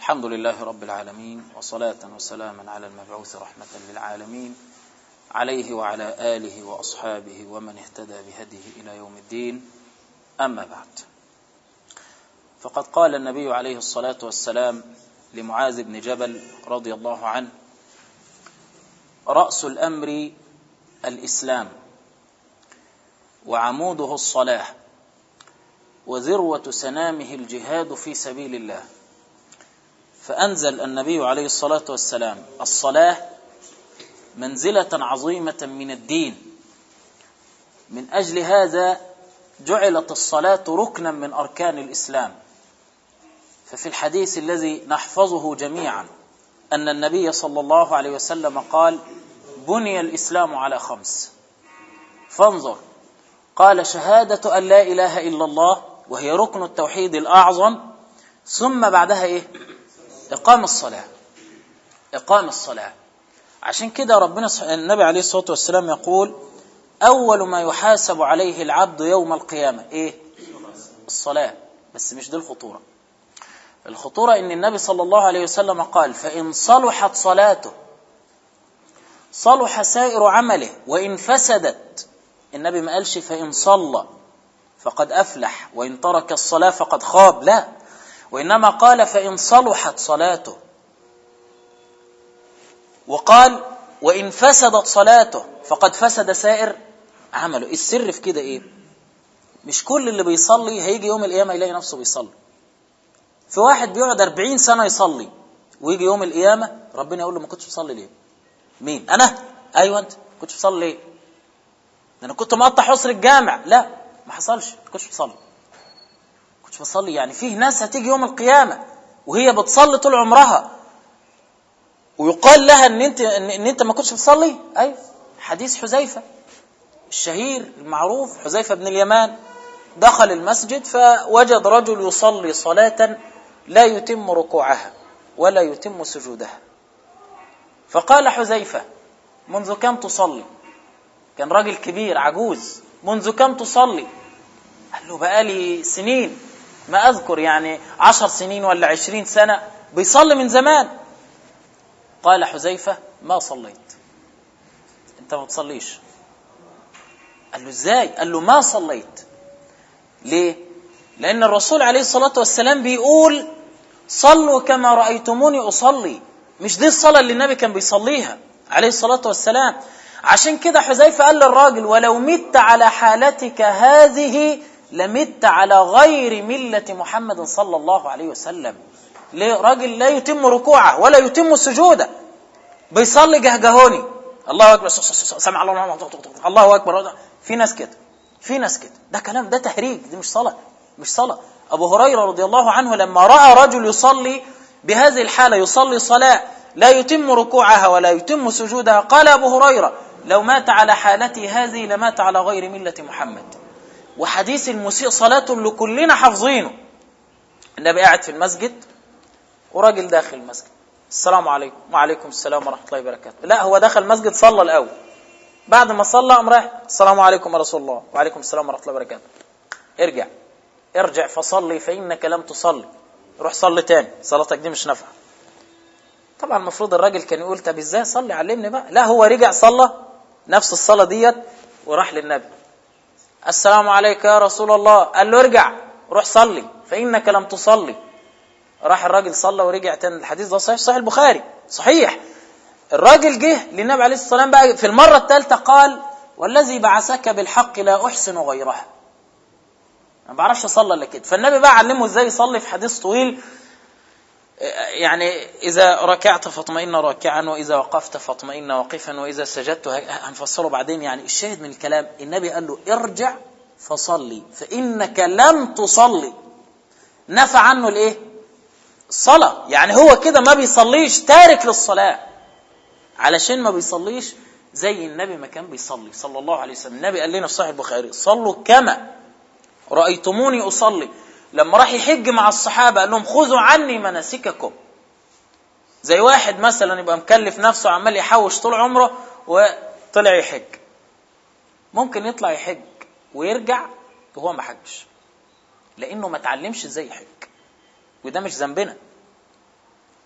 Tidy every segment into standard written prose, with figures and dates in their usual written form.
الحمد لله رب العالمين، وصلاة وسلاما على المبعوث رحمة للعالمين، عليه وعلى آله وأصحابه ومن اهتدى بهديه إلى يوم الدين. أما بعد، فقد قال النبي عليه الصلاة والسلام لمعاذ بن جبل رضي الله عنه: رأس الأمر الإسلام، وعموده الصلاة، وذروة سنامه الجهاد في سبيل الله. فأنزل النبي عليه الصلاة والسلام الصلاة منزلة عظيمة من الدين، من أجل هذا جعلت الصلاة ركنا من أركان الإسلام. ففي الحديث الذي نحفظه جميعا أن النبي صلى الله عليه وسلم قال: بني الإسلام على 5. فانظر، قال: شهادة أن لا إله إلا الله، وهي ركن التوحيد الأعظم، ثم بعدها إيه؟ إقام الصلاة. إقام الصلاة. عشان كده النبي عليه الصلاة والسلام يقول: أول ما يحاسب عليه العبد يوم القيامة إيه؟ الصلاة. بس مش دي الخطورة. الخطورة إن النبي صلى الله عليه وسلم قال: فإن صلحت صلاته صلح سائر عمله، وإن فسدت، النبي ما قالش فإن صلى فقد أفلح وإن ترك الصلاة فقد خاب، لا، وإنما قال فإن صلحت صلاته، وقال وإن فسدت صلاته فقد فسد سائر عمله. السر في كده إيه؟ مش كل اللي بيصلي هيجي يوم القيامة يلاقي نفسه بيصلي. في واحد بيقعد 40 سنة يصلي، ويجي يوم القيامة ربنا يقول له: ما كنتش بصلي ليه؟ مين؟ أنا؟ أيوة أنت. كنتش بصلي ليه؟ أنا كنت مقطع حصر الجامع. لا، ما حصلش، ما كنتش بصلي. كنتش بصلي. يعني فيه ناس هتيجي يوم القيامة وهي بتصلي طول عمرها، ويقال لها ان انت ما كنتش بتصلي. ايوه، حديث حذيفة الشهير المعروف، حذيفة بن اليمان دخل المسجد فوجد رجل يصلي صلاة لا يتم ركوعها ولا يتم سجودها. فقال حذيفة: منذ كم تصلي؟ كان راجل كبير عجوز. منذ كم تصلي؟ قال له: بقالي سنين، ما أذكر، يعني 10 سنين ولا 20 سنة، بيصلي من زمان. قال حذيفة: ما صليت. انت ما بتصليش. قال له: ازاي؟ قال له: ما صليت. ليه؟ لأن الرسول عليه الصلاة والسلام بيقول: صلوا كما رأيتموني أصلي. مش دي الصلاة اللي النبي كان بيصليها عليه الصلاة والسلام. عشان كده حذيفة قال للراجل: ولو مت على حالتك هذه لمت على غير ملة محمد صلى الله عليه وسلم. ليه؟ راجل لا يتم ركوعه ولا يتم سجوده، بيصلي جهجهوني، الله أكبر، سمع الله أكبر. في ناس كده، في ناس كده. ده كلام، ده تهريج، دي مش صلاة، مش صلاة. أبو هريرة رضي الله عنه لما رأى رجل يصلي بهذه الحالة، يصلي صلاة لا يتم ركوعها ولا يتم سجودها، قال أبو هريرة: لو مات على حالتي هذه لمات على غير ملة محمد. وحديث المسيء صلاة اللي كلنا حافظينه. النبي قاعد في المسجد وراجل داخل المسجد: السلام عليكم. وعليكم السلام ورحمة الله وبركاته. لا، هو دخل المسجد صلى الأول، بعد ما صلى قام رايح: السلام عليكم يا رسول الله. وعليكم السلام ورحمة الله وبركاته. ارجع فصلي فإنك لم تصلي. روح صلي تاني، صلاتك دي مش نافعة. طبعا المفروض الراجل كان يقول: طب ازاي صلي؟ علمني بقى. لا، هو رجع صلى نفس الصلاة ديت وراح للنبي: السلام عليك يا رسول الله. قال له: ارجع، روح صلي فإنك لم تصلي. راح الراجل صلى ورجع تاني. الحديث ده صحيح، صحيح البخاري، صحيح. الراجل جه للنبي عليه الصلاة والسلام بقى في المرة الثالثة قال: والذي بعثك بالحق لا أحسن غيرها. ما بعرفش أصلي إلا كده. فالنبي بقى علمه ازاي يصلي في حديث طويل، يعني إذا ركعت فاطمئن راكعا، وإذا وقفت فاطمئن واقفا، وإذا سجدت. هنفصله بعدين. يعني الشاهد من الكلام، النبي قال له: ارجع فصلي فإنك لم تصلي. نفى عنه الايه؟ الصلاة. يعني هو كده ما بيصليش، تارك للصلاة، علشان ما بيصليش زي النبي ما كان بيصلي صلى الله عليه وسلم. النبي قال لنا في صحيح البخاري: صلوا كما رأيتموني أصلي. لما راح يحج مع الصحابة قال لهم: خذوا عني مناسككم. زي واحد مثلا يبقى مكلف نفسه عمال يحوش طول عمره وطلع يحج، ممكن يطلع يحج ويرجع وهو ما حجش، لأنه ما تعلمش ازاي يحج. وده مش ذنبنا،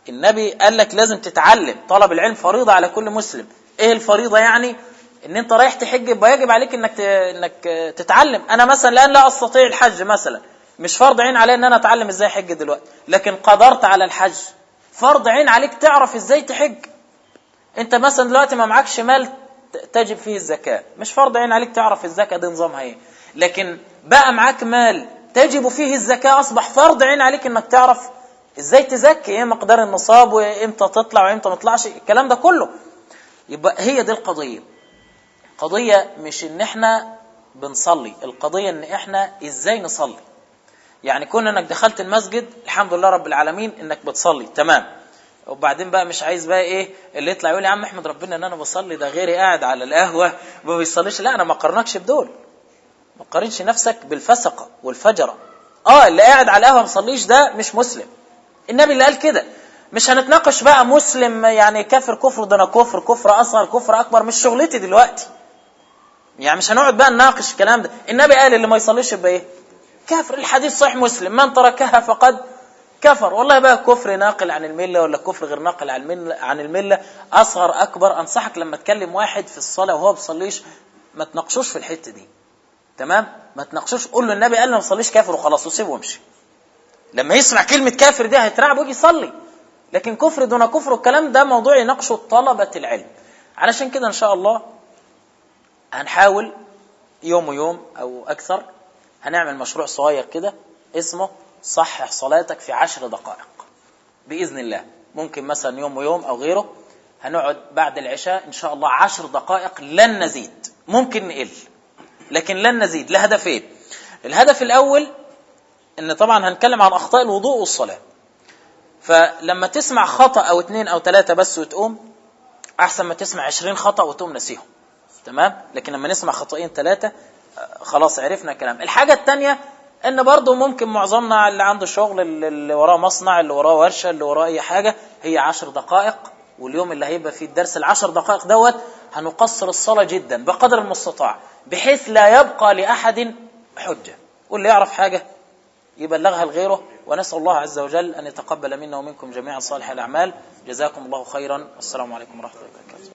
النبي قال لك لازم تتعلم، طلب العلم فريضة على كل مسلم. ايه الفريضة يعني؟ ان انت رايح تحج يبقى يجب عليك انك تتعلم. انا مثلا الان لا استطيع الحج مثلا، مش فرض عين علي ان انا اتعلم ازاي احج دلوقتي، لكن قدرت على الحج، فرض عين عليك تعرف ازاي تحج. انت مثلا دلوقتي ما معكش مال تجب فيه الزكاة، مش فرض عين عليك تعرف الزكاة دي نظامها ايه، لكن بقى معاك مال تجب فيه الزكاة، اصبح فرض عين عليك انك تعرف ازاي تزكي، ايه مقدار النصاب وامتى تطلع وامتى ما تطلعش، الكلام ده كله. يبقى هي دي القضية. قضية مش ان احنا بنصلي، القضية ان احنا ازاي نصلي. يعني كون انك دخلت المسجد الحمد لله رب العالمين انك بتصلي تمام، وبعدين بقى مش عايز بقى ايه اللي يطلع يقول يا عم احمد ربنا ان انا بصلي، ده غيري قاعد على القهوة ما بيصليش. لا، انا ما قارنكش بدول، ما قارنش نفسك بالفسقة والفجرة. اللي قاعد على القهوة ما بيصليش ده مش مسلم، النبي اللي قال كده. مش هنتناقش بقى مسلم يعني كافر كفر دون كفر، كفر اصغر كفر اكبر، مش شغلتي دلوقتي. يعني مش هنقعد بقى نناقش الكلام ده. النبي قال اللي ما يصليش يبقى ايه؟ كافر. الحديث صحيح مسلم، من تركها فقد كفر. والله بقى كفر ناقل عن الملة ولا كفر غير ناقل عن الملة، اصغر اكبر، انصحك لما تكلم واحد في الصلاة وهو بيصليش ما تناقشوش في الحتة دي، تمام؟ ما تناقشوش، قول له النبي قال ما يصليش كافر وخلاص، وسيبه وامشي. لما يسمع كلمة كافر دي هيترعب ويجي يصلي. لكن كفر دون كفر والكلام ده موضوع يناقشه طلبة العلم. علشان كده ان شاء الله هنحاول يوم ويوم او اكثر هنعمل مشروع صغير كده اسمه صحح صلاتك في 10 دقائق بإذن الله. ممكن مثلا يوم ويوم او غيره هنقعد بعد العشاء ان شاء الله 10 دقائق، لن نزيد، ممكن نقل لكن لن نزيد، لهدفين. الهدف الاول ان طبعا هنتكلم عن اخطاء الوضوء والصلاة، فلما تسمع خطأ او 2 أو 3 بس وتقوم، احسن ما تسمع 20 خطأ وتقوم نسيهم، تمام؟ لكن لما نسمع خطأين 3 خلاص عرفنا الكلام. الحاجة التانية ان برضو ممكن معظمنا اللي عنده شغل، اللي وراه مصنع، اللي وراه ورشة، اللي وراه اي حاجة، هي 10 دقائق. واليوم اللي هيبقى فيه الدرس 10 دقائق دوت هنقصر الصلاة جدا بقدر المستطاع، بحيث لا يبقى لأحد حجة، واللي يعرف حاجة يبلغها لغيره. ونسأل الله عز وجل أن يتقبل منا ومنكم جميعا صالح الأعمال. جزاكم الله خيرا، والسلام عليكم ورحمة الله وبركاته.